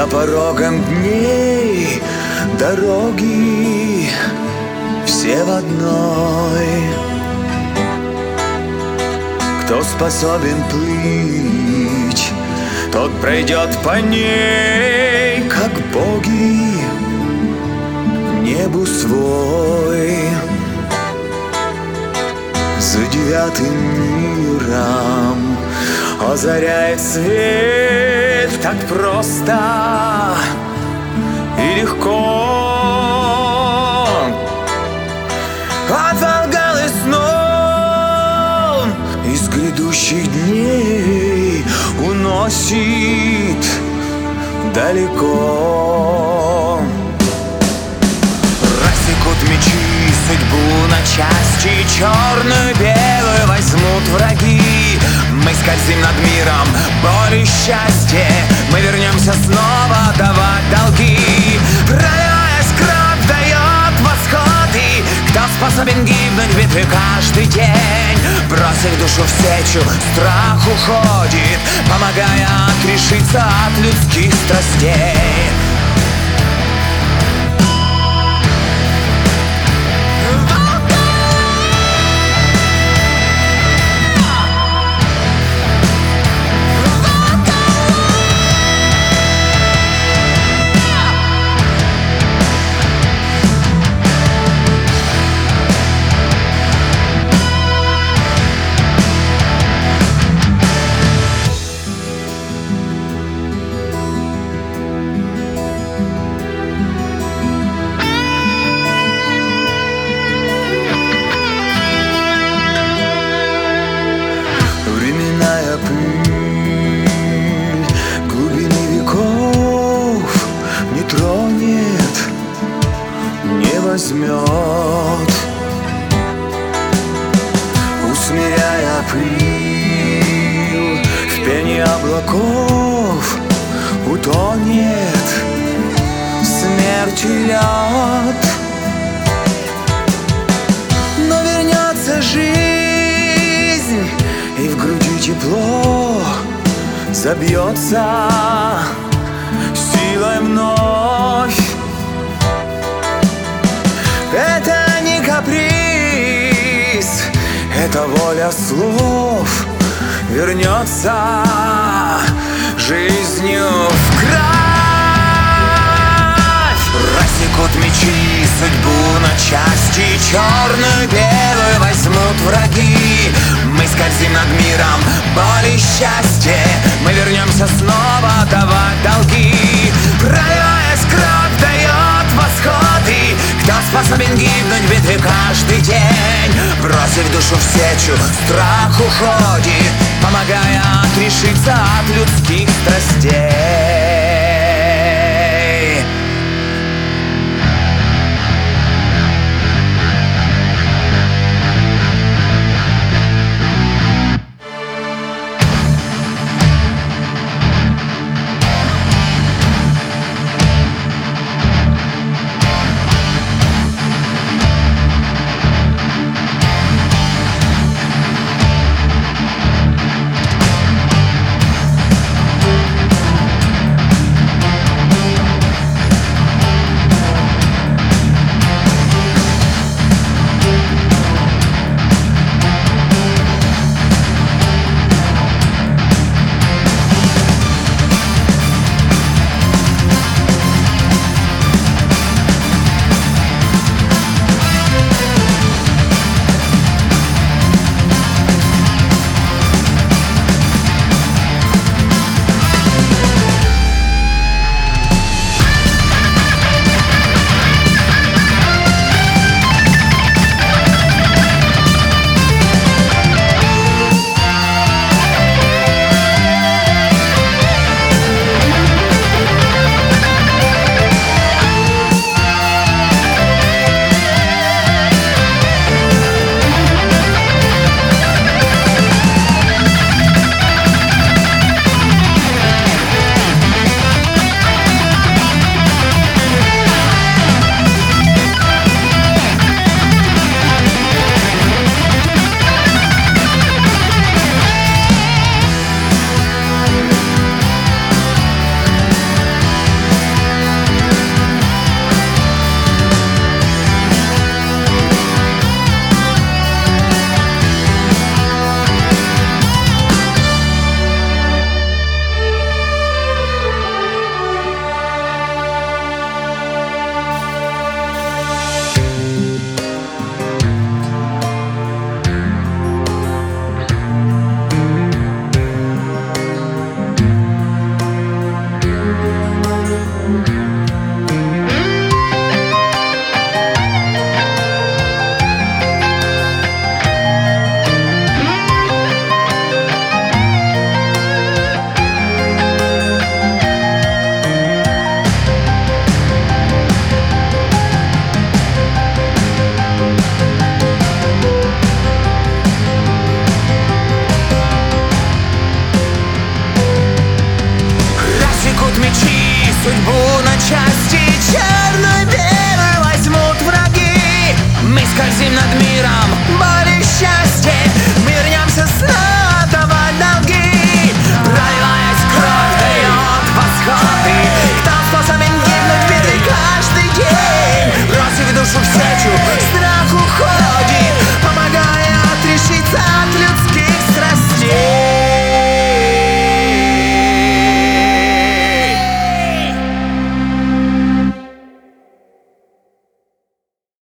порогам дней дороги все в одной. Кто способен плыть, тот пройдет по ней, как боги, небу свой. За девятым миром озаряет свет так просто и легко. От волгал и снов из грядущих дней уносит далеко. Рассекут мечи судьбу на части, черную белую возьмут враги. Мы скользим над миром боли и счастье, мы вернемся снова давать долги. Проливаясь, кровь дает восходы. Кто способен гибнуть в битве каждый день? Бросив душу в сечу, страх уходит, помогая отрешиться от людских страстей. Пыль глубины веков не тронет, не возьмет, усмиряя пыль в пене облаков утонет смерть и лед. Но вернется жизнь, и в груди тепло забьется силой вновь. Это не каприз, это воля слов, вернется жизнью в кровь. Рассекут мечи судьбу на части, черную белую возьмут враги. Мы скользим над миром боли и счастье, мы вернемся снова давать долги. Проливаясь, кровь дает восходы. Кто способен гибнуть в битве каждый день? Бросив душу в сечу, страх уходит, помогая отрешиться от людских страстей.